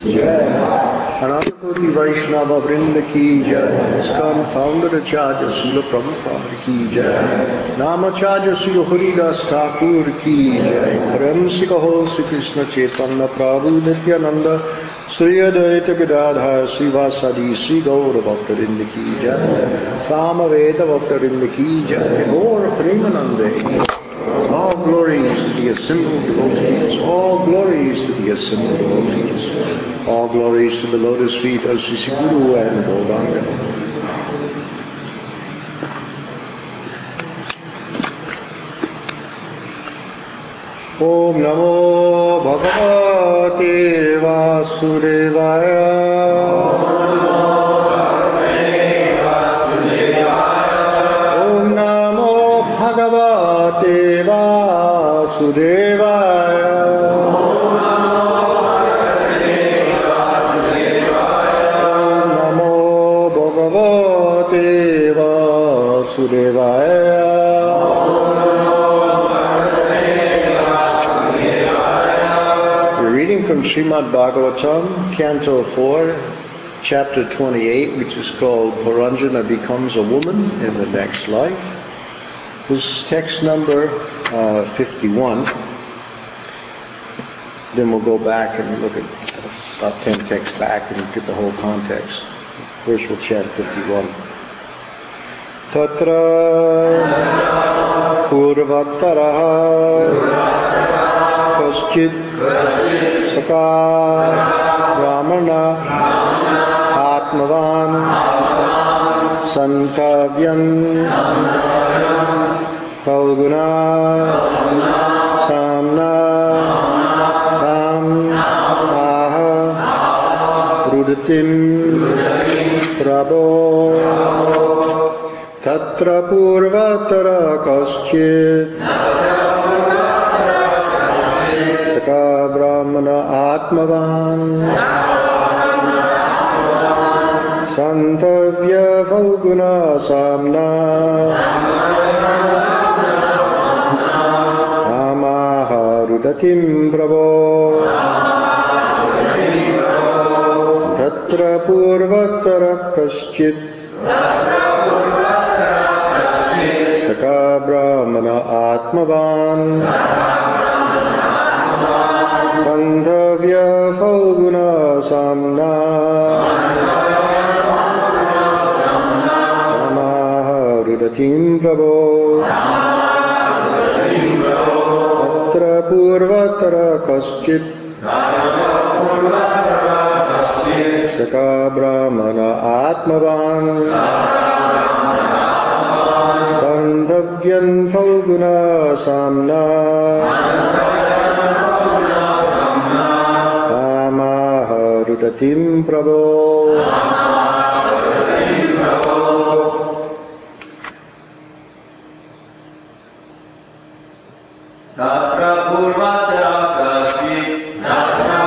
जय अनंतकोटि वैष्णव वृंद की जय। इस्कॉन फाउंडर आचार्य श्रील प्रभुपाद की जय। नामाचार्य श्री हरिदास ठाकुर की जय। प्रेम से कहो श्री कृष्ण चैतन्य प्रभु नित्यानंद श्री अद्वैत गदाधर श्रीवासादि श्री गौर भक्तवृंद की जय। सामवेद भक्तवृंद की जय। गौर प्रेमानंदे। All glories to the assembled devotees. All glories to the assembled devotees. All glories to the lotus feet of Sri Guru and Gauranga. Om Namo Bhagavate Vasudevaya. Om Namo Bhagavate Vasudevaya. We're reading from Srimad Bhagavatam, Canto 4, Chapter 28, which is called Puranjana Becomes a Woman in the Next Life. This is text number 51. Then we'll go back and look at about 10 texts back and look at the whole context. First we'll chant 51. Tatra Purvataraha Kaschit Saka Brahmana Atmavan Santavyan Falguna Samna Tam Aha Rudatim Prabho Tatra Purvatara Kaschit Saka Brahmana Atmavan Santavya Falguna Samna Amaha Rudatim Prabho Tatra Purvatara Kaschit Saka Brahmana Atmavan Sandhavya Falguna Samna Namaha Rudatim Prabho Tatra Purvatara Kaschit Saka Brahmana Atmavan Sandhavyan Falguna Samna Amaha Rudatim Prabho. Tatra Purvatara Kaschit Saka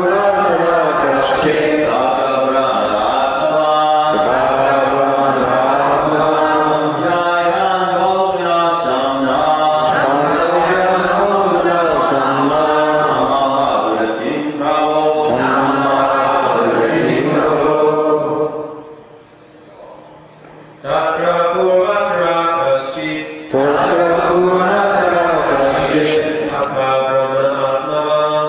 Brahmana Atmavan Jayam Falguna Samna Amaha Rudatim Prabho. Tatra Purvatara Kaschit Saka Brahmana Atmavan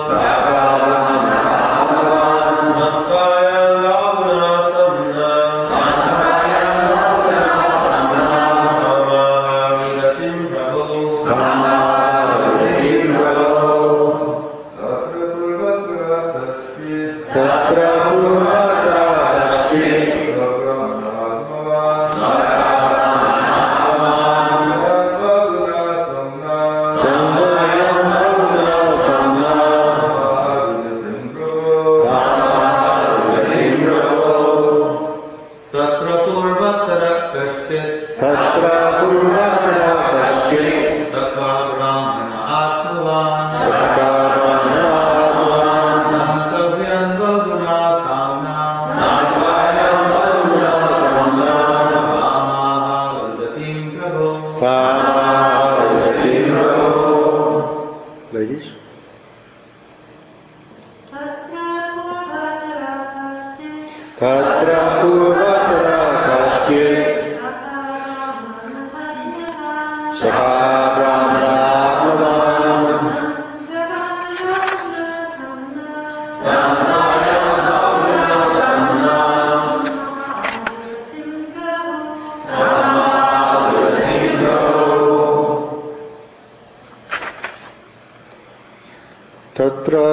Santavyan Falguna Samna Amaha Rudatim Prabho. Tatra Purvatara Kaschit Tatra purvatara kaschit Sakha brahmanatmavan Tatra,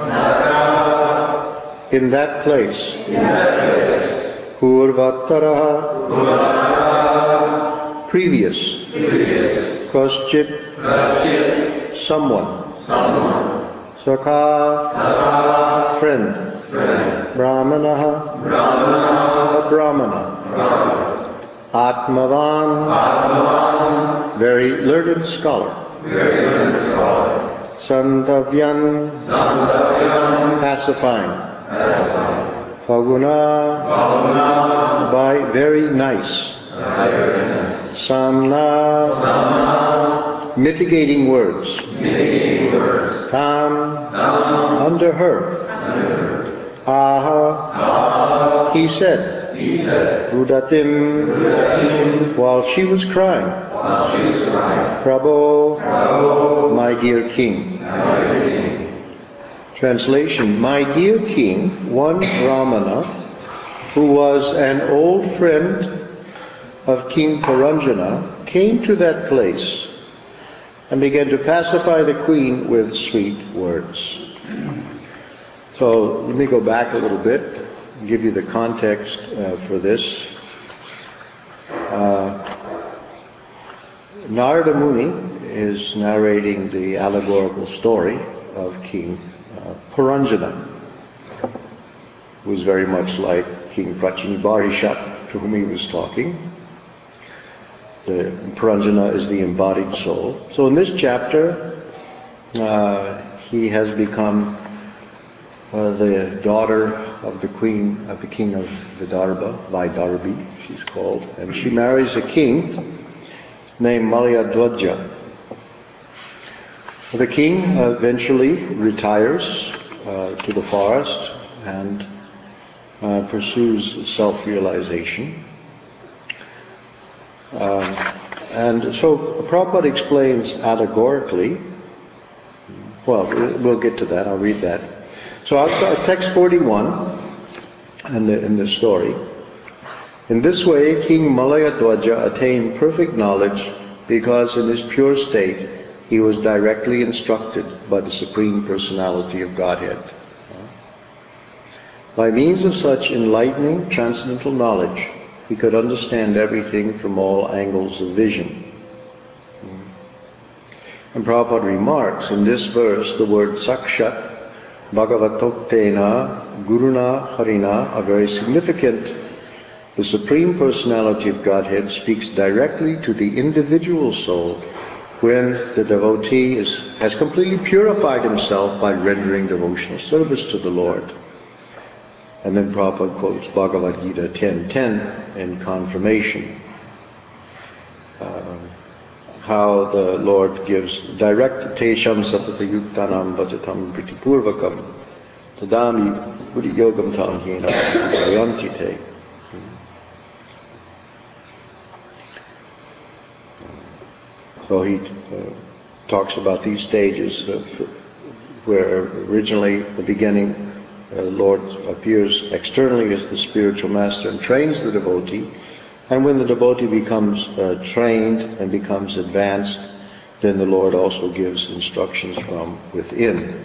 in that place, Purvatara, previous, Kaschit, someone, Sakha, friend, Brahmanaha, a Brahmana, Atmavan, very learned scholar, Santavyan, pacifying, Phaguna, by very nice, Samna, mitigating words, Tam, under her, Aha, he said, Rudatim, while she was crying, Prabhu, my dear king. Translation, my dear king, one Brahmana, who was an old friend of King Puranjana, came to that place and began to pacify the queen with sweet words. So let me go back a little bit and give you the context for this. Narada Muni is narrating the allegorical story of King Puranjana, who was very much like King Prachinabarishat, to whom he was talking. The Puranjana is the embodied soul. So in this chapter, he has become the daughter of the queen of the king of Vidarbha, Vaidarbi, she's called, and she marries a king named Malayadwaja. The king eventually retires to the forest and pursues self-realization. And so Prabhupada explains allegorically, well, we'll get to that, I'll read that. So I'll start text 41 in the story. In this way, King Malayadwaja attained perfect knowledge because in his pure state, he was directly instructed by the Supreme Personality of Godhead. By means of such enlightening transcendental knowledge, he could understand everything from all angles of vision. And Prabhupada remarks, in this verse, the word Sakshat, Bhagavatoktena, Guruna, Harina are very significant. The Supreme Personality of Godhead speaks directly to the individual soul when the devotee has completely purified himself by rendering devotional service to the Lord. And then Prabhupada quotes Bhagavad Gita 10:10 in confirmation. How the Lord gives direct Tesham Sapatayuktanam Vajatam Pritipurvakam Tadami Buddhi Yogam Tanghena Jayanti Te. So he talks about these stages where originally, the beginning, the Lord appears externally as the spiritual master and trains the devotee. And when the devotee becomes trained and becomes advanced, then the Lord also gives instructions from within.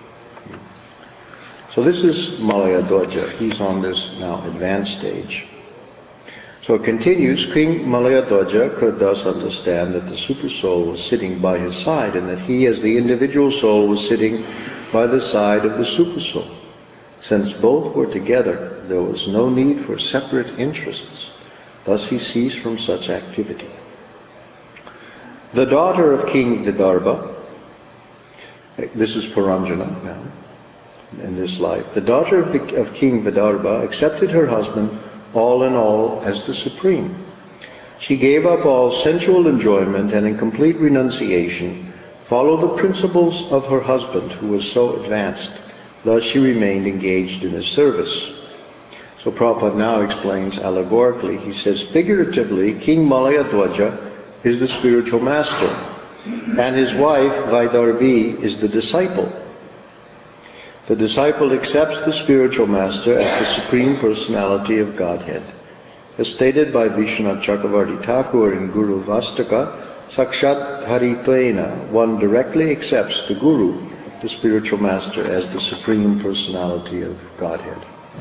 So this is Malayadwaja. He's on this now advanced stage. So it continues, King Malayadwaja could thus understand that the super soul was sitting by his side and that he as the individual soul was sitting by the side of the super soul. Since both were together, there was no need for separate interests. Thus he ceased from such activity. The daughter of King Vidarbha, this is Puranjana now, in this life, the daughter of King Vidarbha accepted her husband all in all as the Supreme. She gave up all sensual enjoyment and in complete renunciation followed the principles of her husband who was so advanced. Thus she remained engaged in his service. So Prabhupada now explains allegorically. He says, figuratively, King Malayadwaja is the spiritual master, and his wife, Vaidarbhi, is the disciple. The disciple accepts the spiritual master as the Supreme Personality of Godhead. As stated by Vishwanath Chakravarti Thakur in Guru Vastaka, Sakshat Haripena, one directly accepts the Guru, the spiritual master, as the Supreme Personality of Godhead.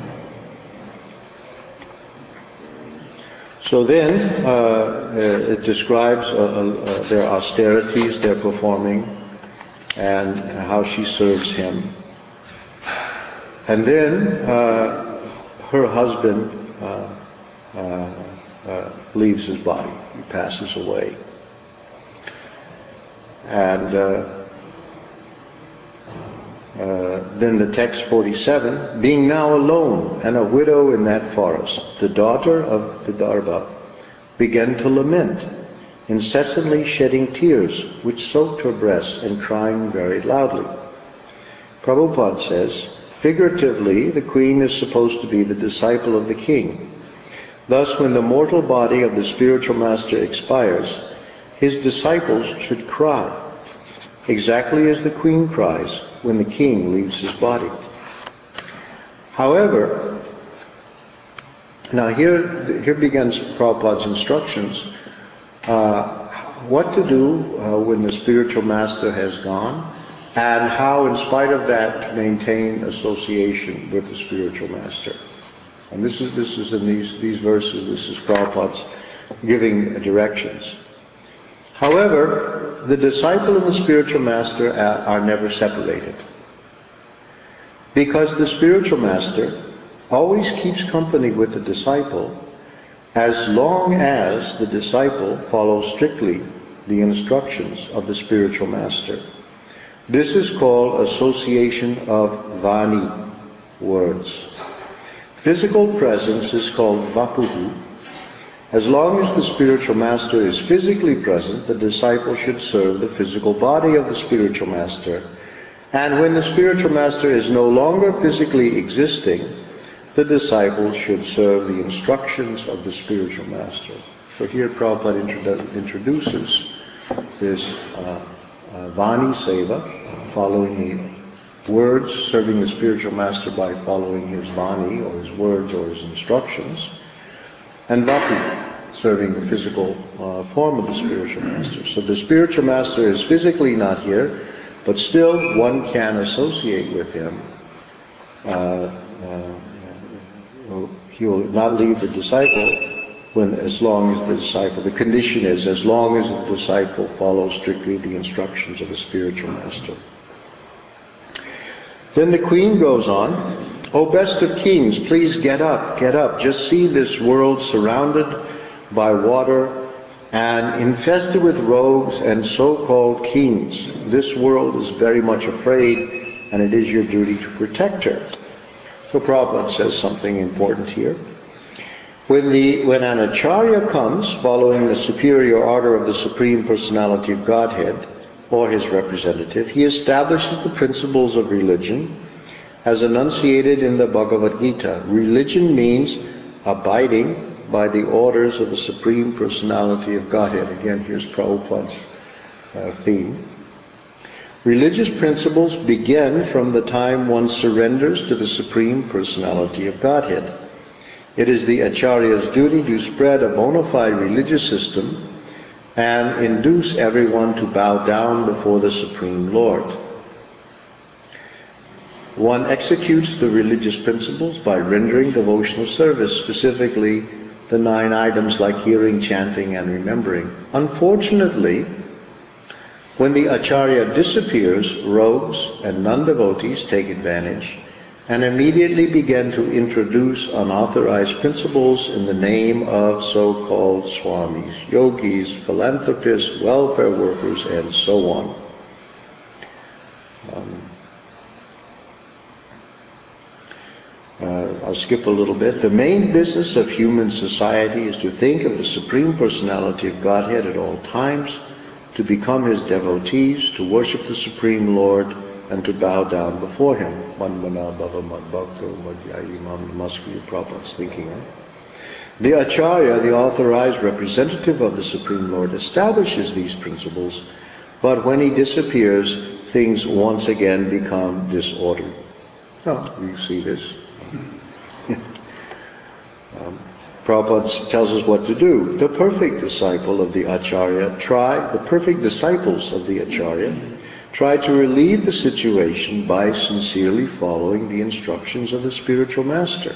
So then it describes their austerities they're performing and how she serves him. And then her husband leaves his body. He passes away. And then the text 47, being now alone and a widow in that forest, the daughter of Vidarbha began to lament, incessantly shedding tears which soaked her breasts and crying very loudly. Prabhupada says, figuratively, the queen is supposed to be the disciple of the king. Thus, when the mortal body of the spiritual master expires, his disciples should cry, exactly as the queen cries when the king leaves his body. However, now here begins Prabhupada's instructions. What to do when the spiritual master has gone, and how, in spite of that, to maintain association with the spiritual master. And this is in these verses, this is Prabhupada's giving directions. However, the disciple and the spiritual master are never separated, because the spiritual master always keeps company with the disciple as long as the disciple follows strictly the instructions of the spiritual master. This is called association of Vani, words. Physical presence is called Vapuhu. As long as the spiritual master is physically present, the disciple should serve the physical body of the spiritual master. And when the spiritual master is no longer physically existing, the disciple should serve the instructions of the spiritual master. So here Prabhupada introduces this Vani Seva, following the words, serving the spiritual master by following his Vani, or his words, or his instructions, and Vapu, serving the physical form of the spiritual master. So the spiritual master is physically not here, but still one can associate with him. He will not leave the disciple the condition is as long as the disciple follows strictly the instructions of the spiritual master. Then the queen goes on, O best of kings, please get up. Just see this world surrounded by water and infested with rogues and so-called kings. This world is very much afraid, and it is your duty to protect her. So Prabhupada says something important here. When an acharya comes, following the superior order of the Supreme Personality of Godhead, or his representative, he establishes the principles of religion as enunciated in the Bhagavad Gita. Religion means abiding by the orders of the Supreme Personality of Godhead. Again, here's Prabhupada's theme. Religious principles begin from the time one surrenders to the Supreme Personality of Godhead. It is the Acharya's duty to spread a bona fide religious system and induce everyone to bow down before the Supreme Lord. One executes the religious principles by rendering devotional service, specifically the 9 items like hearing, chanting, and remembering. Unfortunately, when the Acharya disappears, rogues and non-devotees take advantage and immediately begin to introduce unauthorized principles in the name of so-called swamis, yogis, philanthropists, welfare workers, and so on. I'll skip a little bit. The main business of human society is to think of the Supreme Personality of Godhead at all times, to become his devotees, to worship the Supreme Lord, and to bow down before him. Manmana bhava madbhakto madhyayi mam namaskriya. Prabhupada's thinking, right? The Acharya, the authorized representative of the Supreme Lord, establishes these principles, but when he disappears, things once again become disordered. Oh, you see this. Prabhupada tells us what to do. The perfect disciples of the Acharya try to relieve the situation by sincerely following the instructions of the spiritual master.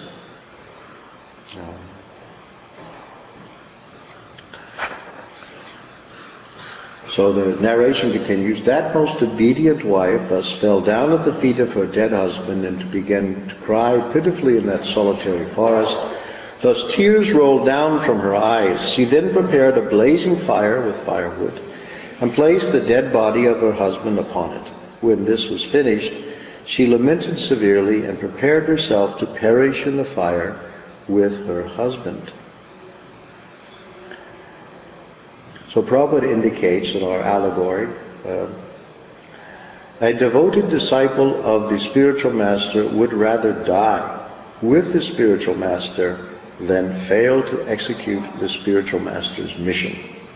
So the narration continues, that most obedient wife thus fell down at the feet of her dead husband and began to cry pitifully in that solitary forest. Thus tears rolled down from her eyes. She then prepared a blazing fire with firewood and placed the dead body of her husband upon it. When this was finished, she lamented severely and prepared herself to perish in the fire with her husband. So Prabhupada indicates in our allegory, a devoted disciple of the spiritual master would rather die with the spiritual master than fail to execute the spiritual master's mission.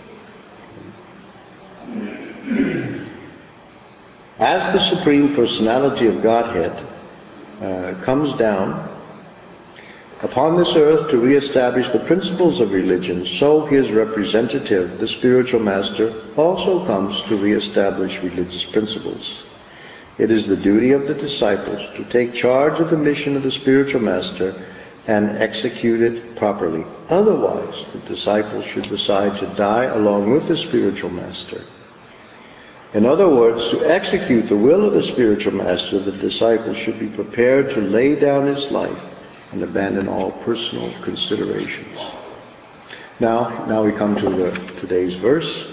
As the Supreme Personality of Godhead comes down upon this earth to re-establish the principles of religion, so his representative, the spiritual master, also comes to re-establish religious principles. It is the duty of the disciples to take charge of the mission of the spiritual master and execute it properly. Otherwise, the disciples should decide to die along with the spiritual master. In other words, to execute the will of the spiritual master, the disciple should be prepared to lay down his life and abandon all personal considerations. Now we come to today's verse.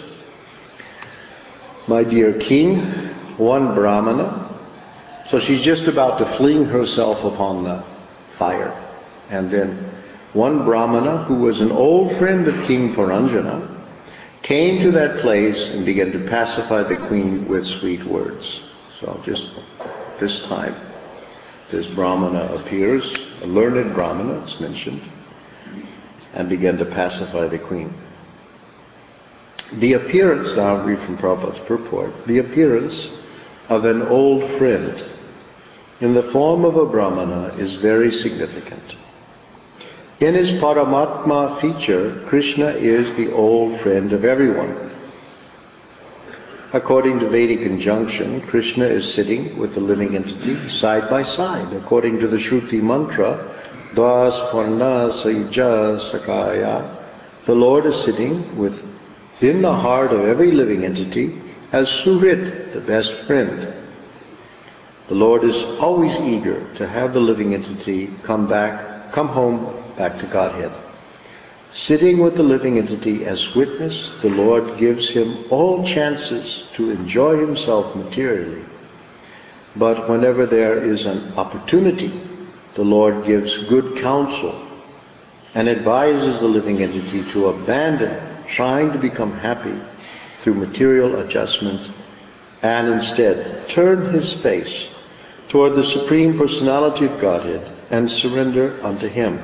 My dear king, one Brahmana, so she's just about to fling herself upon the fire. And then one Brahmana, who was an old friend of King Puranjana, came to that place and began to pacify the queen with sweet words. So just this time, this Brahmana appears, a learned Brahmana, it's mentioned, and began to pacify the queen. The appearance, now I'll read from Prabhupada's purport, the appearance of an old friend in the form of a Brahmana is very significant. In his Paramatma feature, Krishna is the old friend of everyone. According to Vedic injunction, Krishna is sitting with the living entity side by side. According to the Shruti mantra, Das Parna Sayuja Sakaya, the Lord is sitting within the heart of every living entity as Suhrit, the best friend. The Lord is always eager to have the living entity come home back to Godhead. Sitting with the living entity as witness, the Lord gives him all chances to enjoy himself materially. But whenever there is an opportunity, the Lord gives good counsel and advises the living entity to abandon trying to become happy through material adjustment and instead turn his face toward the Supreme Personality of Godhead and surrender unto him.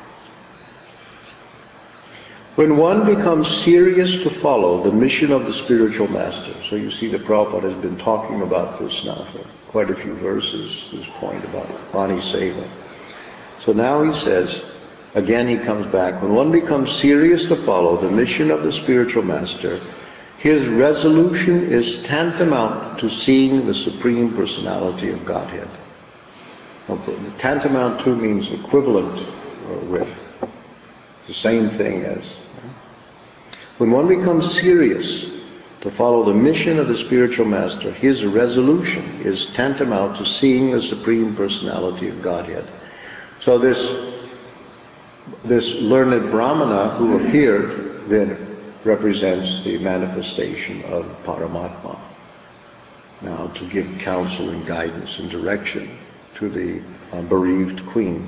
When one becomes serious to follow the mission of the spiritual master, so you see the Prabhupada has been talking about this now for quite a few verses, this point about Vani Seva. So now he says, again he comes back, when one becomes serious to follow the mission of the spiritual master, his resolution is tantamount to seeing the Supreme Personality of Godhead. Tantamount to means equivalent with. The same thing as. When one becomes serious to follow the mission of the spiritual master, his resolution is tantamount to seeing the Supreme Personality of Godhead. So this learned Brahmana who appeared then represents the manifestation of Paramatma. Now to give counsel and guidance and direction to the bereaved queen.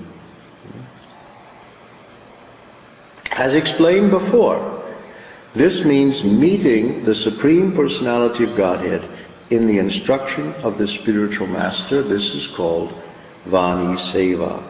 As explained before, this means meeting the Supreme Personality of Godhead in the instruction of the spiritual master. This is called Vani Seva.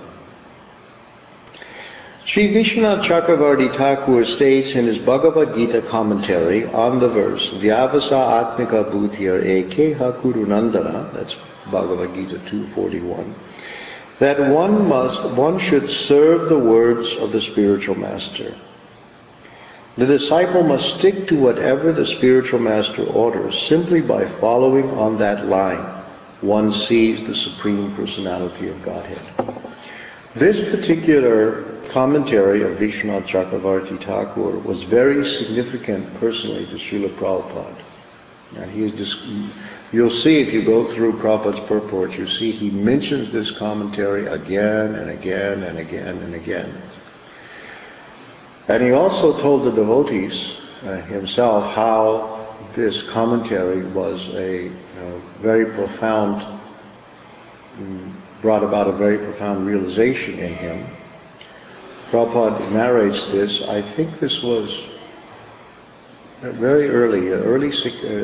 Sri Vishwanath Chakravarti Thakur states in his Bhagavad Gita commentary on the verse, Vyavasa Atmika Buddhir Ekeha Kurunandana, that's Bhagavad Gita 241, that one should serve the words of the spiritual master. The disciple must stick to whatever the spiritual master orders. Simply by following on that line, one sees the Supreme Personality of Godhead. This particular commentary of Vishwanath Chakravarti Thakur was very significant personally to Srila Prabhupada. And you'll see if you go through Prabhupada's purport, you see he mentions this commentary again and again and again and again. And he also told the devotees himself how this commentary was a very profound, brought about a very profound realization in him. Prabhupada narrates this. I think this was very early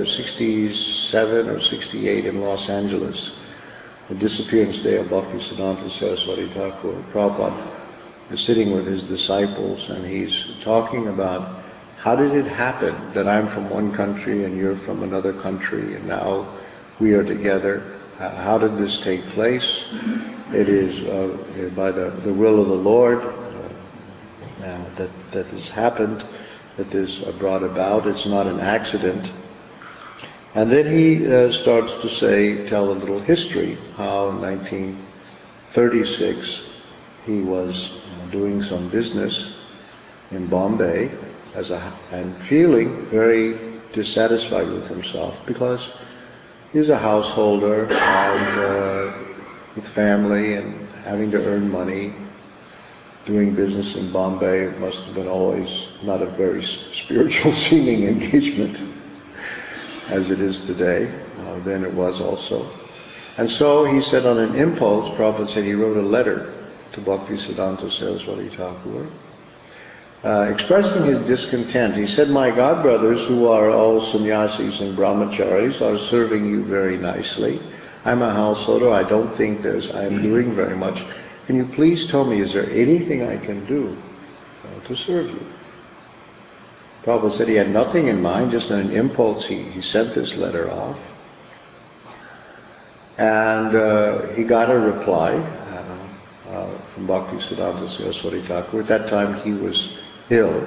67 or 68 in Los Angeles, the disappearance day of Bhaktisiddhanta Saraswati Thakur. Prabhupada is sitting with his disciples and he's talking about how did it happen that I'm from one country and you're from another country and now we are together. How did this take place? It is by the will of the Lord that this happened, that this brought about. It's not an accident. And then he starts to tell a little history, how in 1936 he was doing some business in Bombay and feeling very dissatisfied with himself because he's a householder and with family and having to earn money. Doing business in Bombay must have been always not a very spiritual seeming engagement as it is today. Then it was also. And so he said on an impulse, Prabhupada said he wrote a letter to Bhaktisiddhanta Saraswati Thakur expressing his discontent. He said, my godbrothers who are all sannyasis and brahmacharis are serving you very nicely. I'm a householder. I don't think I'm doing very much. Can you please tell me, is there anything I can do to serve you? Prabhupada said he had nothing in mind, just on an impulse he sent this letter off. And he got a reply from Bhaktisiddhanta Saraswati Thakur. At that time he was ill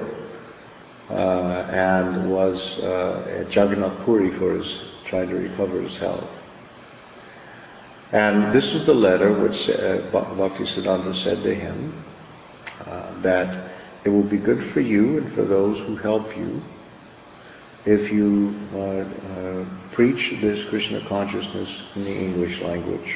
and was at Jagannath Puri trying to recover his health. And this is the letter which Bhaktisiddhanta said to him, that it will be good for you and for those who help you if you preach this Krishna consciousness in the English language.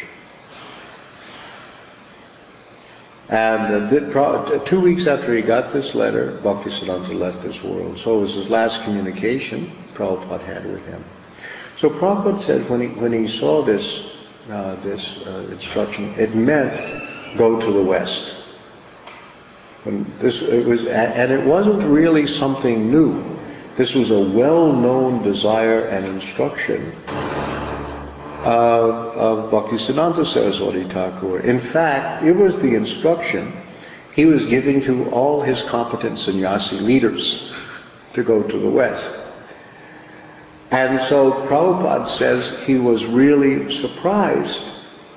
And 2 weeks after he got this letter, Bhaktisiddhanta left this world. So it was his last communication Prabhupada had with him. So Prabhupada said when he saw this instruction, it meant go to the West. And it wasn't really something new. This was a well-known desire and instruction of Bhaktisiddhanta Saraswati Thakur. In fact, it was the instruction he was giving to all his competent sannyasi leaders to go to the West. And so Prabhupada says he was really surprised.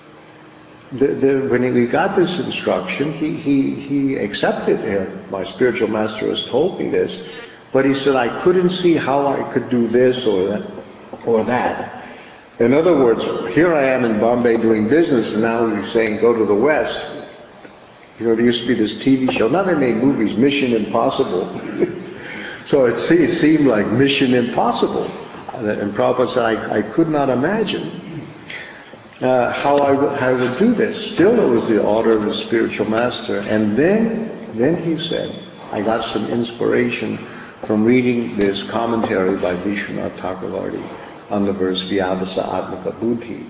When he got this instruction, he accepted it. My spiritual master has told me this. But he said, I couldn't see how I could do this or that. In other words, here I am in Bombay doing business, and now he's saying go to the West. There used to be this TV show. Now they made movies, Mission Impossible. So it seemed like Mission Impossible. And Prabhupada said, I could not imagine how I would do this. Still, it was the order of his spiritual master. And then he said, I got some inspiration from reading this commentary by Vishwanath Chakravarti on the verse Vyavasa Atmika Buddhi.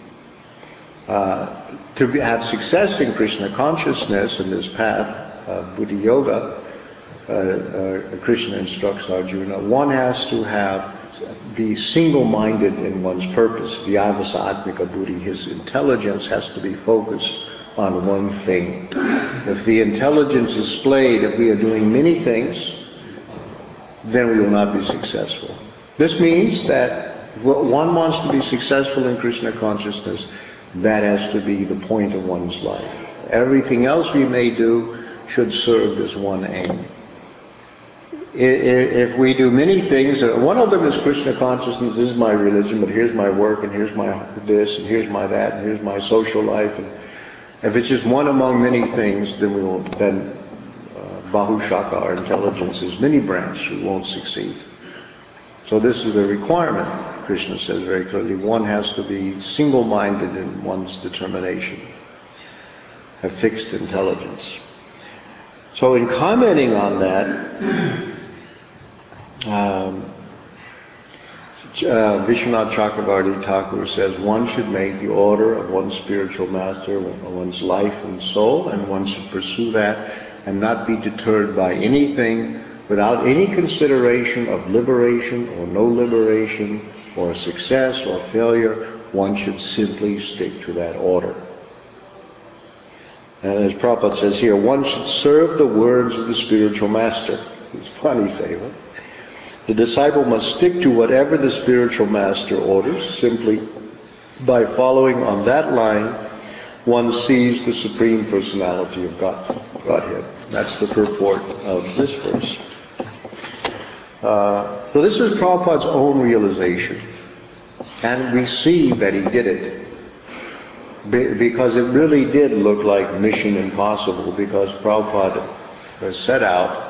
To have success in Krishna consciousness in this path, Buddhi Yoga, Krishna instructs Arjuna, one has to have be single-minded in one's purpose. Vyavasa Atmika Buddhi, his intelligence has to be focused on one thing. If the intelligence is splayed, if we are doing many things, then we will not be successful. This means that if one wants to be successful in Krishna consciousness, that has to be the point of one's life. Everything else we may do should serve this one aim. If we do many things, one of them is Krishna consciousness, this is my religion, but here's my work, and here's my this, and here's my that, and here's my social life. And if it's just one among many things, then Bahushaka, our intelligence, is many-branched, we won't succeed. So this is the requirement, Krishna says very clearly. One has to be single-minded in one's determination, have fixed intelligence. So in commenting on that, Vishwanath Chakravarti Thakur says one should make the order of one's spiritual master one's life and soul, and one should pursue that and not be deterred by anything without any consideration of liberation or no liberation or success or failure. One should simply stick to that order. And as Prabhupada says here, one should serve the words of the spiritual master. It's funny saying it. The disciple must stick to whatever the spiritual master orders. Simply by following on that line, one sees the Supreme Personality of Godhead. That's the purport of this verse. So this is Prabhupada's own realization. And we see that he did it. Because it really did look like mission impossible, because Prabhupada set out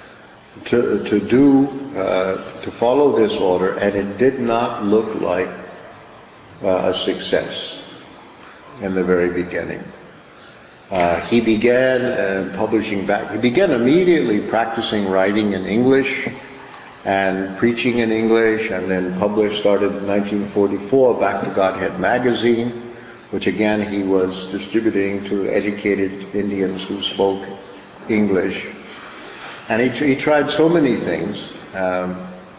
to follow this order, and it did not look like a success in the very beginning. He began he began immediately practicing writing in English and preaching in English, and then started in 1944 Back to Godhead magazine, which again he was distributing to educated Indians who spoke English. And he tried so many things, and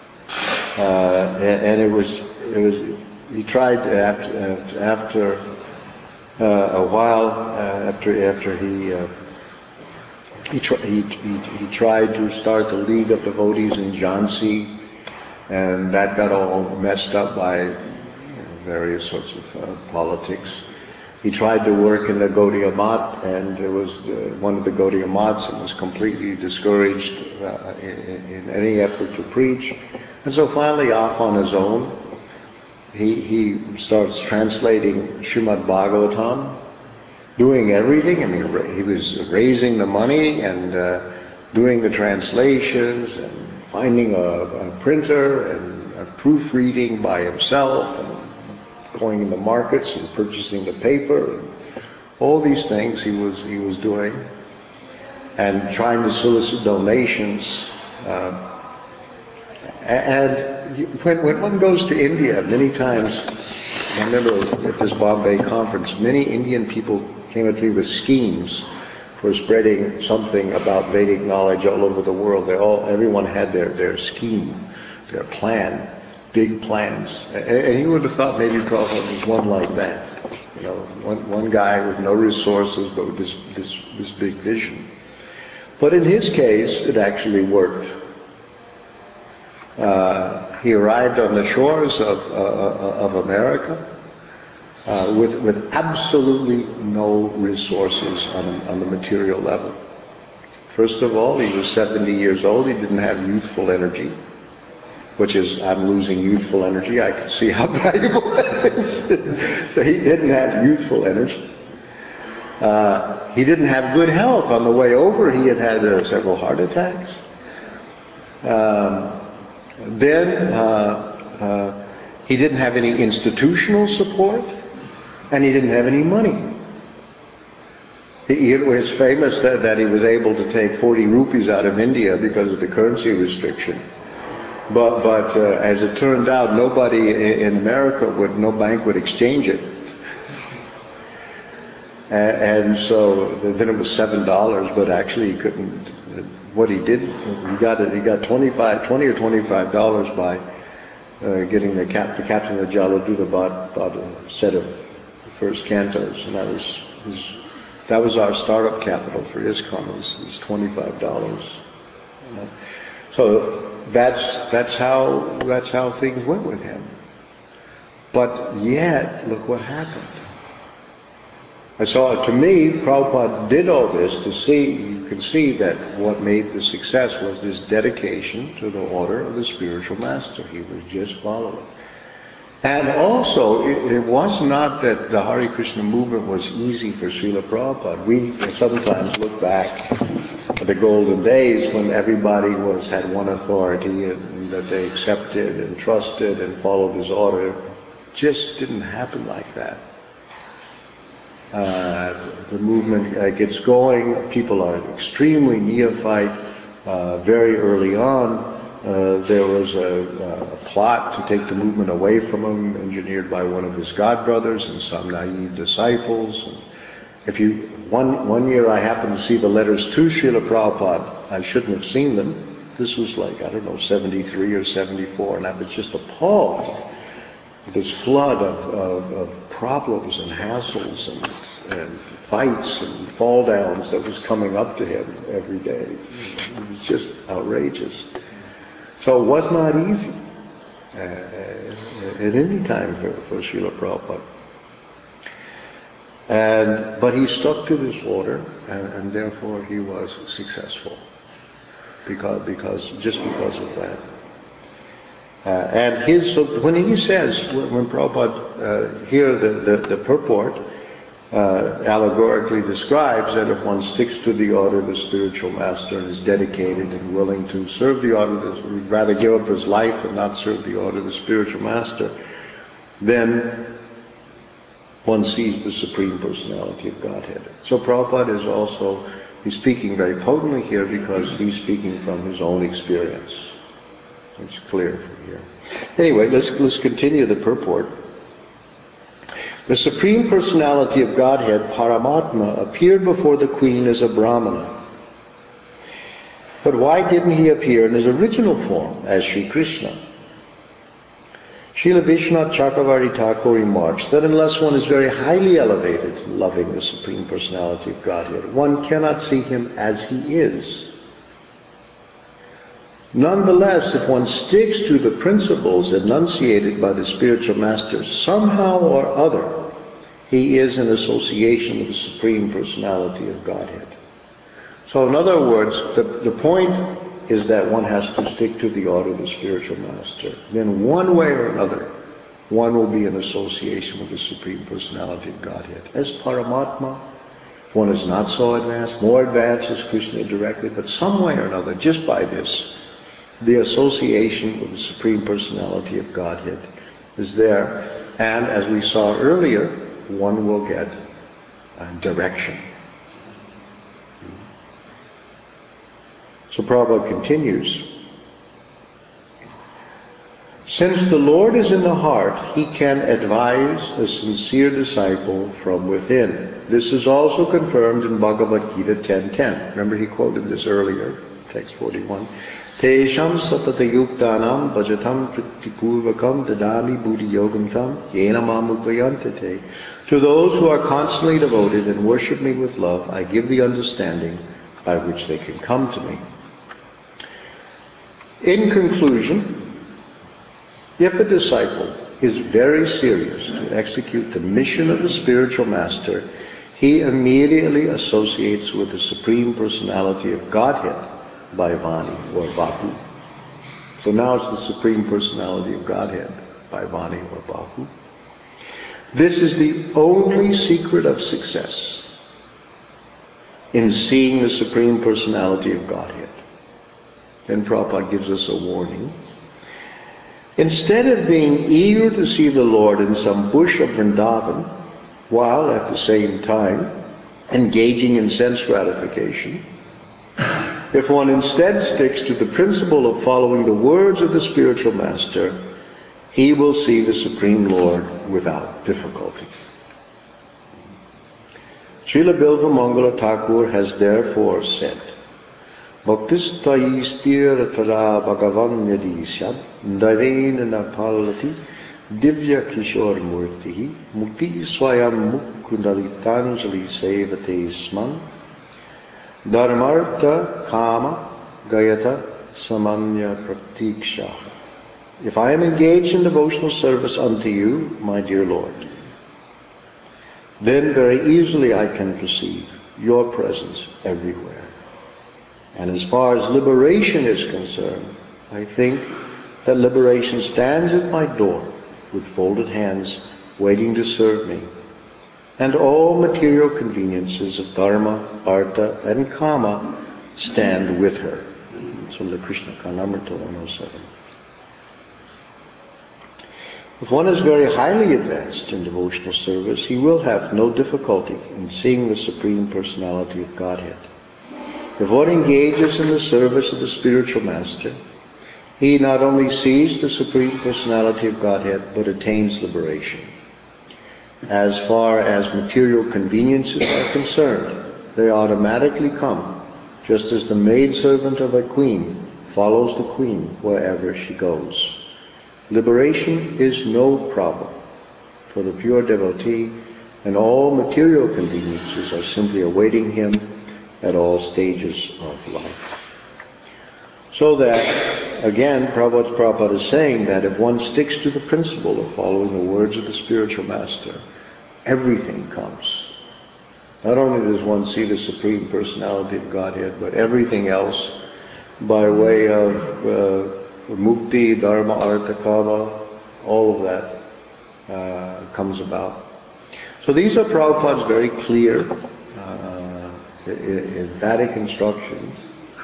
he tried after a while, after he tried to start the League of Devotees in Jhansi, and that got all messed up by various sorts of politics. He tried to work in the Gaudiya Math, and there was one of the Gaudiya Maths and was completely discouraged in any effort to preach. And so finally, off on his own, he starts translating Srimad Bhagavatam, doing everything. I mean, he was raising the money and doing the translations and finding a printer and proofreading by himself and going in the markets and purchasing the paper, and all these things he was doing, and trying to solicit donations. And when one goes to India, many times, I remember at this Bombay conference, many Indian people came up to me with schemes for spreading something about Vedic knowledge all over the world. Everyone had their scheme, their plan. Big plans. And you would have thought maybe Prabhupada was one like that. You know, one guy with no resources, but with this big vision. But in his case, it actually worked. He arrived on the shores of America with absolutely no resources on the material level. First of all, he was 70 years old. He didn't have youthful energy. Which is, I'm losing youthful energy. I can see how valuable that is. So he didn't have youthful energy. He didn't have good health. On the way over, he had several heart attacks. Then he didn't have any institutional support, and he didn't have any money. It was famous that he was able to take 40 rupees out of India because of the currency restriction. But as it turned out, nobody in America no bank would exchange it. And so then it was $7, but actually he couldn't. What he did, he got $20 or $25 by getting the captain of Jaladuta bought a set of first cantos, and that was our startup capital for ISKCON. It was $25. So that's how things went with him. But yet, look what happened. To me, Prabhupada did all this to see, you can see that what made the success was this dedication to the order of the spiritual master. He was just following. And also, it was not that the Hare Krishna movement was easy for Srila Prabhupada. We sometimes look back at the golden days when everybody had one authority and that they accepted and trusted and followed his order. It just didn't happen like that. The movement gets going. People are extremely neophyte. Very early on, there was a plot to take the movement away from him, engineered by one of his godbrothers and some naive disciples. And one year I happened to see the letters to Srila Prabhupada. I shouldn't have seen them. This was 73 or 74, and I was just appalled. This flood of problems and hassles and fights and fall downs that was coming up to him every day. It was just outrageous. So it was not easy at any time for Srila Prabhupada. But he stuck to this order, and therefore he was successful because of that. When he says, when Prabhupada here the purport allegorically describes that if one sticks to the order of the spiritual master and is dedicated and willing to serve the order, would rather give up his life and not serve the order of the spiritual master, then one sees the Supreme Personality of Godhead. So Prabhupada he's speaking very potently here because he's speaking from his own experience. It's clear from here. Anyway, let's continue the purport. The Supreme Personality of Godhead, Paramatma, appeared before the queen as a Brahmana. But why didn't he appear in his original form as Sri Krishna? Srila Vishwanath Chakravarti Thakur remarks that unless one is very highly elevated, loving the Supreme Personality of Godhead, one cannot see him as he is. Nonetheless, if one sticks to the principles enunciated by the spiritual master, somehow or other, he is in association with the Supreme Personality of Godhead. So in other words, the point is that one has to stick to the order of the spiritual master. Then one way or another, one will be in association with the Supreme Personality of Godhead. As Paramatma, one is not so advanced, more advanced as Krishna directly, but some way or another, just by this, the association with the Supreme Personality of Godhead is there. And as we saw earlier, one will get direction. So Prabhupada continues. Since the Lord is in the heart, he can advise a sincere disciple from within. This is also confirmed in Bhagavad Gita 10:10. Remember he quoted this earlier, text 41. Tesham satata yuktanam bhajatam pritipurvakam dadami buddhi yogam tam yena mam upayantite. To those who are constantly devoted and worship me with love, I give the understanding by which they can come to me. In conclusion, if a disciple is very serious to execute the mission of the spiritual master, he immediately associates with the Supreme Personality of Godhead by Vani or Vapu. So now it's the Supreme Personality of Godhead by Vani or Vapu. This is the only secret of success in seeing the Supreme Personality of Godhead. Then Prabhupada gives us a warning. Instead of being eager to see the Lord in some bush of Vrindavan, while at the same time engaging in sense gratification, if one instead sticks to the principle of following the words of the spiritual master, he will see the Supreme Lord without difficulty. Srila Bilva Mangala Thakur has therefore said, Bhaktistai tada bhagavan yadisyad davena napalati divya kishor murtihi mukti swayam mukundalitanjali sevate sman dharmartha kama gayata samanya pratiksha. If I am engaged in devotional service unto you, my dear Lord, then very easily I can perceive your presence everywhere. And as far as liberation is concerned, I think that liberation stands at my door with folded hands, waiting to serve me. And all material conveniences of dharma, artha, and kama stand with her. It's from the Krishna Karnamrita 107. If one is very highly advanced in devotional service, he will have no difficulty in seeing the Supreme Personality of Godhead. If one engages in the service of the spiritual master, he not only sees the Supreme Personality of Godhead, but attains liberation. As far as material conveniences are concerned, they automatically come, just as the maidservant of a queen follows the queen wherever she goes. Liberation is no problem for the pure devotee, and all material conveniences are simply awaiting him at all stages of life. So that, again, Prabhupada is saying that if one sticks to the principle of following the words of the spiritual master, everything comes. Not only does one see the Supreme Personality of Godhead, but everything else by way of mukti, dharma, artha, kama, all of that comes about. So these are Prabhupada's very clear, emphatic instructions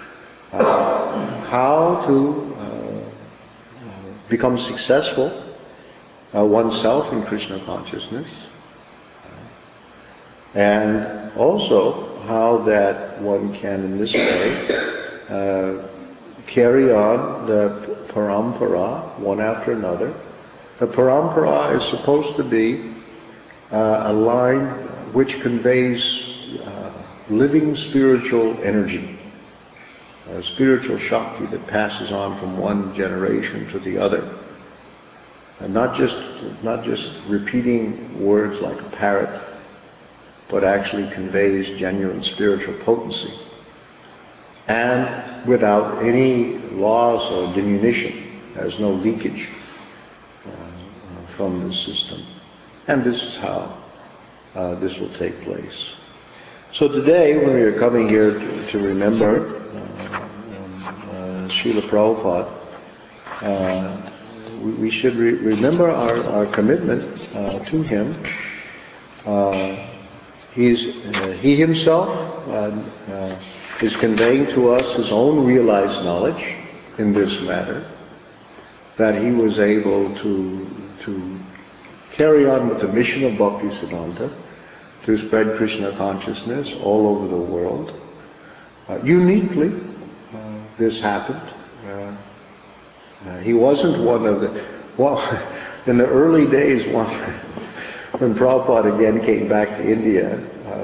how to become successful oneself in Krishna consciousness, and also how that one can in this way carry on the parampara one after another. The parampara is supposed to be a line which conveys living spiritual energy, spiritual Shakti that passes on from one generation to the other. And not just repeating words like a parrot, but actually conveys genuine spiritual potency. And without any loss or diminution, there's no leakage from the system. And this is how this will take place. So today, when we are coming here to remember Srila Prabhupada, we should remember our commitment to him. He himself is conveying to us his own realized knowledge in this matter, that he was able to carry on with the mission of Bhaktisiddhanta, to spread Krishna consciousness all over the world. Uniquely, this happened. He wasn't one of the... Well, in the early days, when Prabhupada again came back to India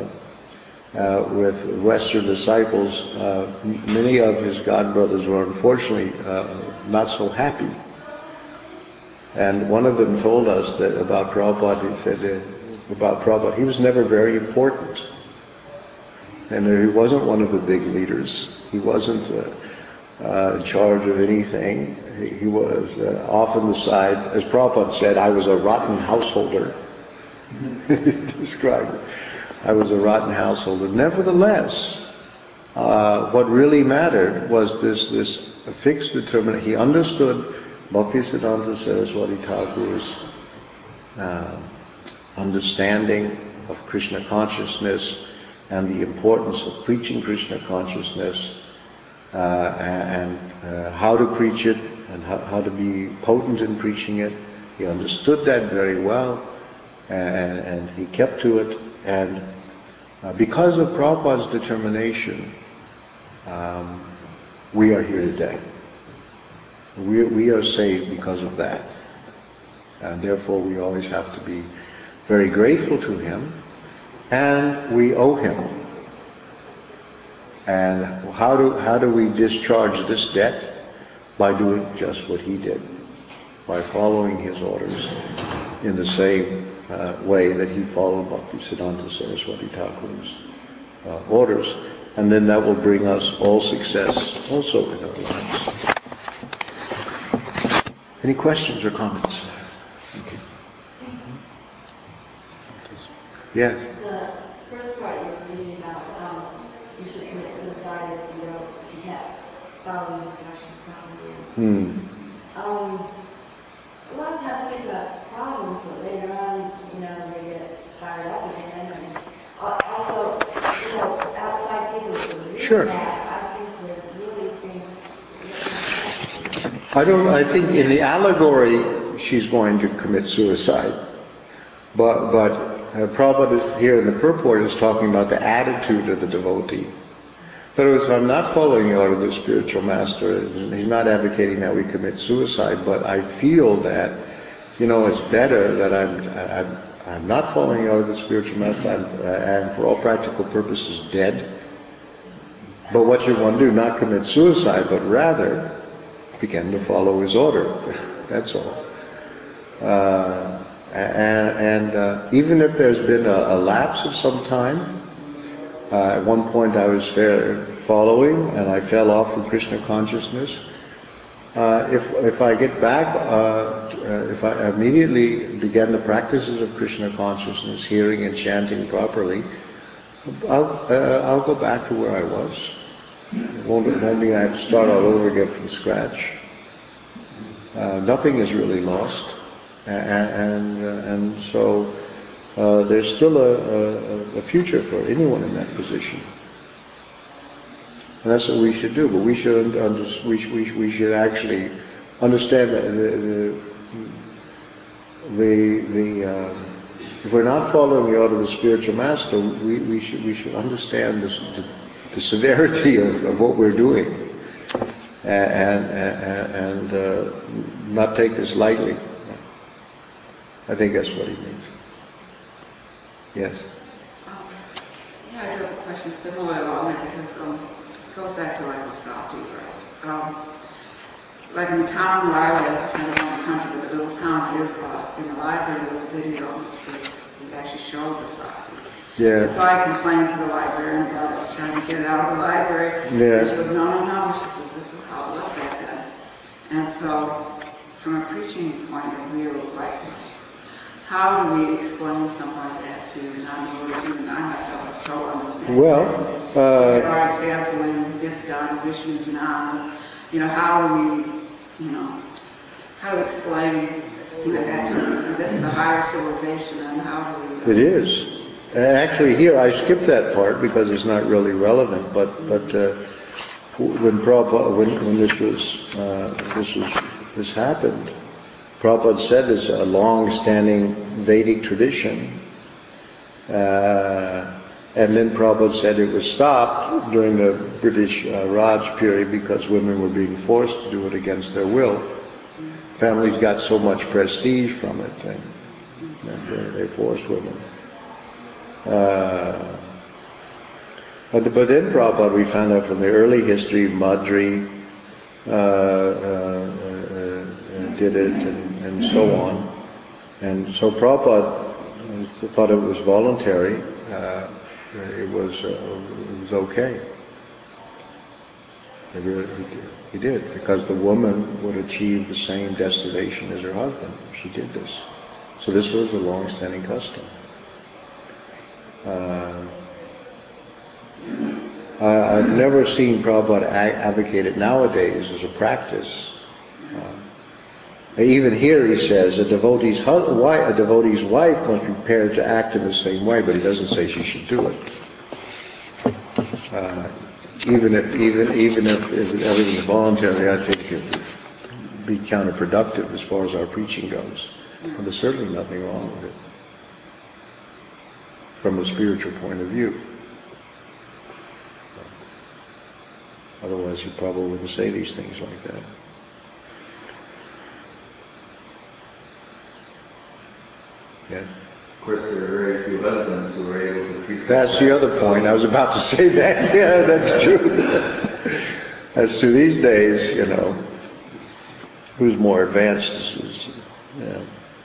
with Western disciples, many of his godbrothers were unfortunately not so happy. And one of them told us that about Prabhupada, he said about Prabhupada, he was never very important. And he wasn't one of the big leaders. He wasn't in charge of anything. He was off on the side. As Prabhupada said, I was a rotten householder. He described it. I was a rotten householder. Nevertheless, what really mattered was this fixed determination. He understood Bhaktisiddhanta Saraswati Thakur's understanding of Krishna consciousness and the importance of preaching Krishna consciousness and how to preach it and how to be potent in preaching it. He understood that very well, and he kept to it. And because of Prabhupada's determination, we are here today. We are saved because of that. And therefore we always have to be very grateful to him, and we owe him And how do we discharge this debt? By doing just what he did, by following his orders in the same way that he followed Bhaktisiddhanta Saraswati Thakur's orders. And then that will bring us all success also in our lives. Any questions or comments? Okay. Yes. The first part you were reading about you should commit suicide if you can't follow the instructions properly. A lot of times people have problems, but later on, they get fired up again. And also, outside people who read Sure. that, I think they're really being. I think in the allegory she's going to commit suicide, but Prabhupada here in the purport is talking about the attitude of the devotee. In other words, I'm not following the order of the spiritual master. He's not advocating that we commit suicide, but I feel that, it's better that I'm not following the order of the spiritual master. I'm for all practical purposes dead. But what you want to do, not commit suicide, but rather begin to follow his order. That's all. And even if there's been a lapse of some time, at one point I was following and I fell off from Krishna consciousness. If I get back, if I immediately begin the practices of Krishna consciousness, hearing and chanting properly, I'll go back to where I was. It won't mean I have to start all over again from scratch. Nothing is really lost. And so there's still a future for anyone in that position, and that's what we should do. But we should actually understand that if we're not following the order of the spiritual master, we should understand the severity of what we're doing, and not take this lightly. I think that's what he means. Yes? I do have a question similar along it because it goes back to like the Sati, right? Like in the town where I live, I live in the country, but the little town is, in the library there was a video that actually showed the Sati. Yeah. And so I complained to the librarian about us trying to get it out of the library. Yeah. And she goes, no. She says, this is how it was back then. And so, from a preaching point of view, like, how do we explain something like that to non-devotees? Even I myself have trouble understanding. Well, our example in ISKCON, Vishnu Jnana, how do we, how to explain something like that to this is a higher civilization, and how do we? It is. Actually, here I skipped that part because it's not really relevant. But when Prabhupada, when this happened, Prabhupada said there's a long-standing Vedic tradition, and then Prabhupada said it was stopped during the British Raj period because women were being forced to do it against their will. Families got so much prestige from it, and they forced women. But then Prabhupada, we found out from the early history, Madri did it, and so on. And so Prabhupada thought it was voluntary. It was okay. He did, because the woman would achieve the same destination as her husband if she did this. So this was a long-standing custom. I've never seen Prabhupada advocate it nowadays as a practice. Even here he says a devotee's wife must be prepared to act in the same way, but he doesn't say she should do it. Even if everything is voluntary, I think it would be counterproductive as far as our preaching goes. And there's certainly nothing wrong with it from a spiritual point of view. Otherwise, you probably wouldn't say these things like that. Yes? course, there are very few husbands who are able to treat. That's the other point. I was about to say that. Yeah, that's true. As to these days, who's more advanced? Yeah.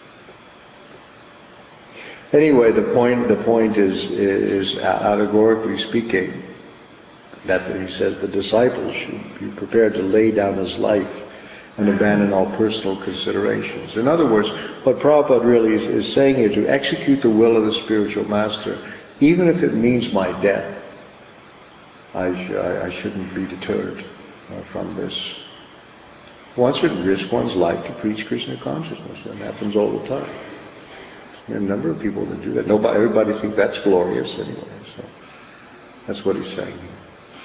Anyway, the point is allegorically speaking, that he says the disciple should be prepared to lay down his life and abandon all personal considerations. In other words, what Prabhupada really is saying here, to execute the will of the spiritual master, even if it means my death, I shouldn't be deterred from this. One should risk one's life to preach Krishna consciousness. That happens all the time. There are a number of people that do that. Everybody thinks that's glorious anyway. So that's what he's saying here.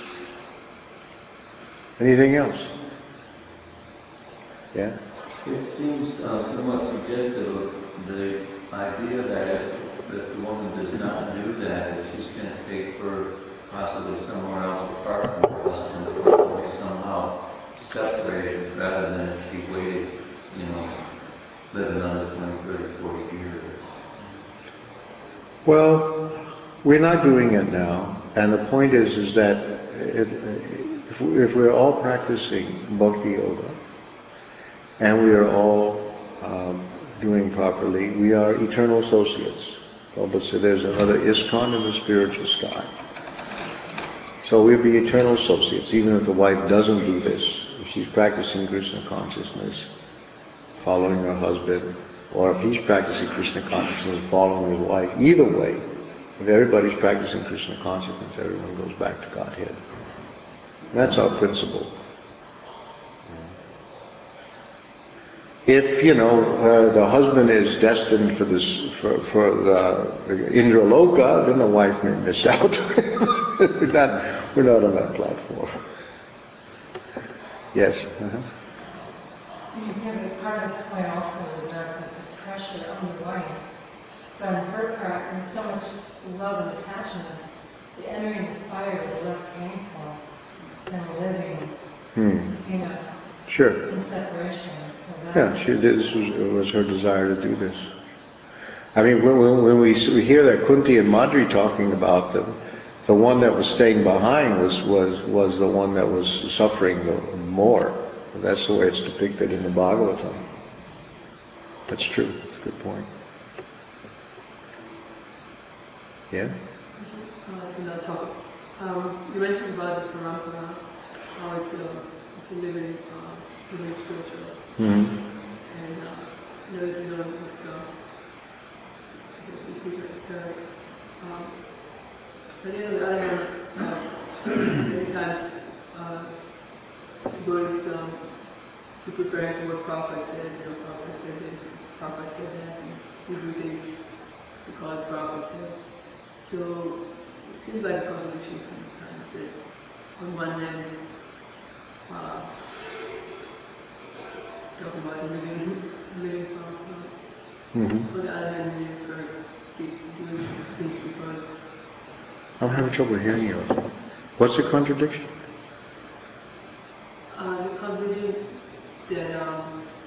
Anything else? Yeah? It seems somewhat suggestive of the idea that if the woman does not do that she's going to take birth possibly somewhere else apart from her husband, or be somehow separated, rather than if she waited, live another 20, 30, 40 years. Well, we're not doing it now, and the point is that if we're all practicing Bhakti Yoga, and we are all doing properly, we are eternal associates. Prabhupada said there's another ISKCON in the spiritual sky. So we'll be eternal associates, even if the wife doesn't do this. If she's practicing Krishna consciousness, following her husband, or if he's practicing Krishna consciousness, following his wife. Either way, if everybody's practicing Krishna consciousness, everyone goes back to Godhead. That's our principle. If, the husband is destined for the Indra Loka, then the wife may miss out. We're not on that platform. Yes? Uh-huh. Because part of the point also is about the pressure on the wife. But on her part, there's so much love and attachment. The entering the fire is less painful than living, Sure. in separation. So this was her desire to do this. I mean, when we hear that Kunti and Madri talking about them, the one that was staying behind was the one that was suffering more. That's the way it's depicted in the Bhagavatam. That's true. That's a good point. Yeah? Another topic. You mentioned about the parampara, how it's a living spiritual. Mm-hmm. And now that we know this but on the other hand, many times devotees to prepare for what Prabhupada said, Prabhupada said this, Prabhupada said that, and we do things because Prabhupada said. So it seems like a contradiction sometimes that on one hand, talking about the living Prabhupada, on the other hand, we keep doing things because I'm having trouble hearing you. What's the contradiction? The contradiction that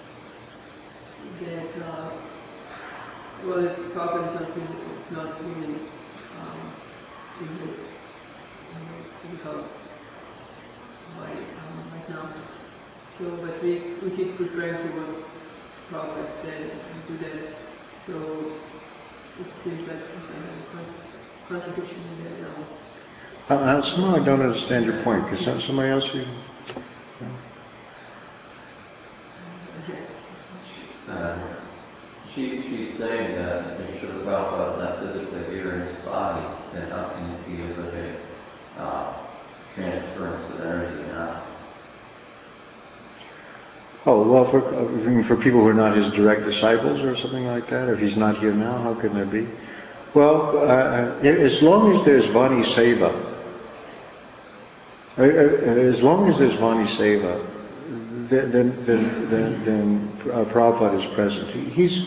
well, the Prabhupada is not feeling in the physical body right now. So, but we keep preparing for what Prabhupada said and do that. So it seems like something like a contradiction in that. Somehow I don't understand your point. Because somebody else you... She's saying that if Srila Prabhupada is not physically here in his body, then how can he be able to transference of energy now? Oh, well, for people who are not his direct disciples or something like that, if he's not here now, how can there be? Well, as long as there's Vani Seva, then Prabhupada is present. He's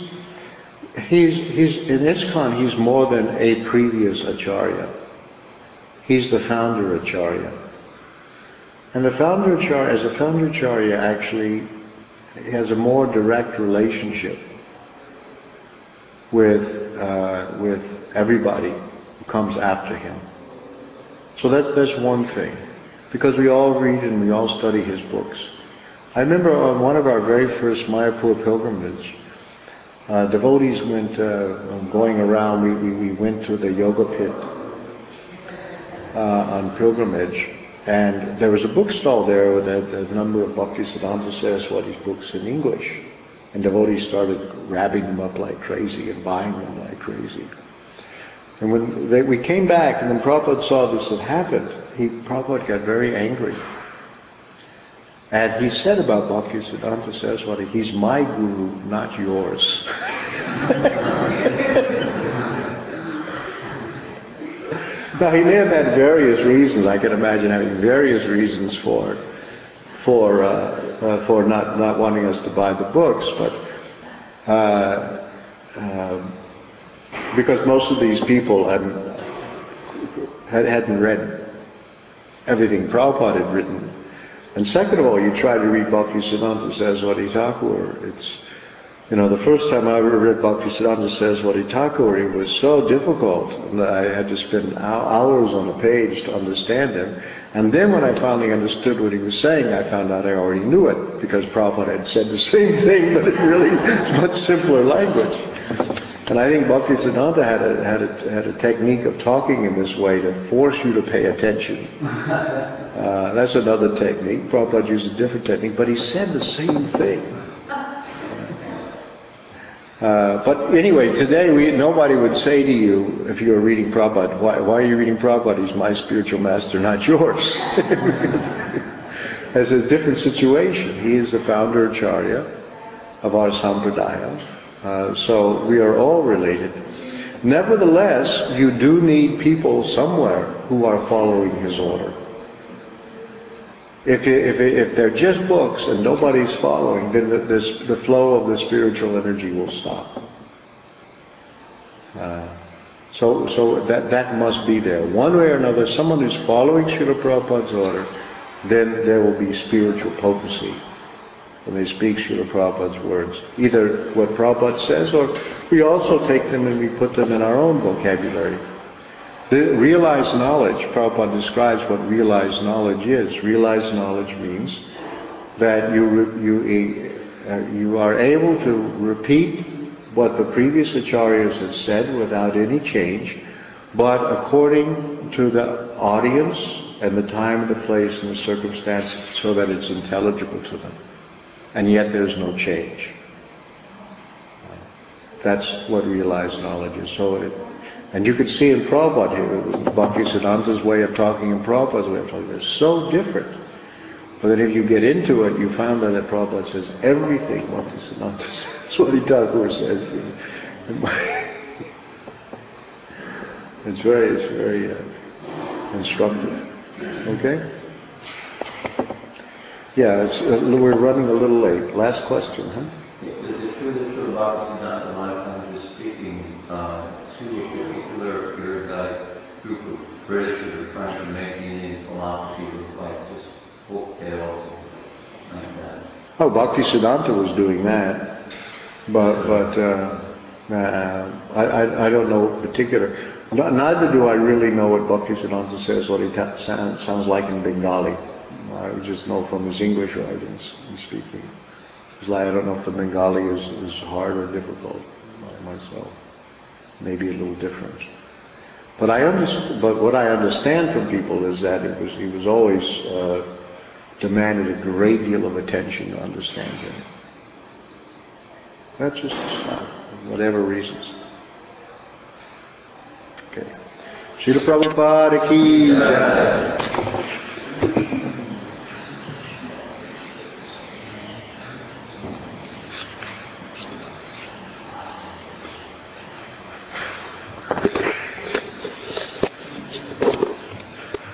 in ISKCON, he's more than a previous Acharya. He's the founder Acharya. And as a founder Acharya actually has a more direct relationship with with everybody who comes after him. So that's one thing, because we all read and we all study his books. I remember on one of our very first Mayapur pilgrimage, devotees went going around. We went to the yoga pit on pilgrimage, and there was a bookstall there with a number of Bhaktisiddhanta Saraswati's books in English. And devotees started grabbing them up like crazy and buying them like crazy. And when we came back, and then Prabhupada saw this had happened, Prabhupada got very angry. And he said about Bhaktisiddhanta Saraswati, he's my guru, not yours. Now, he may have had various reasons. I can imagine having various reasons for not wanting us to buy the books, but because most of these people hadn't read everything Prabhupada had written. And second of all, you try to read Bhaktisiddhanta Saraswati Thakur, the first time I ever read Bhaktisiddhanta Saraswati Thakur, it was so difficult. I had to spend hours on a page to understand him. And then when I finally understood what he was saying, I found out I already knew it, because Prabhupada had said the same thing, but it really is much simpler language. And I think Bhaktisiddhanta had a technique of talking in this way to force you to pay attention. That's another technique. Prabhupada used a different technique, but he said the same thing. But anyway, today nobody would say to you, if you were reading Prabhupada, why are you reading Prabhupada? He's my spiritual master, not yours. It's a different situation. He is the founder Acharya of our Sampradaya. So we are all related. Nevertheless, you do need people somewhere who are following his order. If they're just books and nobody's following, then the flow of the spiritual energy will stop. So that must be there. One way or another, someone who's following Srila Prabhupada's order, then there will be spiritual potency when they speak Srila Prabhupada's words. Either what Prabhupada says, or we also take them and we put them in our own vocabulary. The realized knowledge, Prabhupada describes what realized knowledge is. Realized knowledge means that you are able to repeat what the previous acharyas have said without any change, but according to the audience and the time, the place, and the circumstance, so that it's intelligible to them. And yet there's no change. That's what realized knowledge is. And you can see in Prabhupada, Bhaktisiddhanta's way of talking and Prabhupada's way of talking, they're so different. But then if you get into it, you found out that Prabhupada says everything Bhaktisiddhanta says, what Thakur says. It's very instructive. Okay? Yeah, we're running a little late. Last question, huh? Is it true that Srila Bhaktisiddhanta a lot of times was speaking to a particular erudite group of British who were trying to make Indian philosophy look like just folk tales like that? Oh, Bhaktisiddhanta was doing that, but I don't know particular. Neither do I really know what Bhaktisiddhanta says, what it sounds like in Bengali. I just know from his English writings and speaking. It's like I don't know if the Bengali is hard or difficult myself. Maybe a little different. But what I understand from people is that he was always demanded a great deal of attention to understand him. That's just whatever reasons. Okay. Srila Prabhupada ki jai.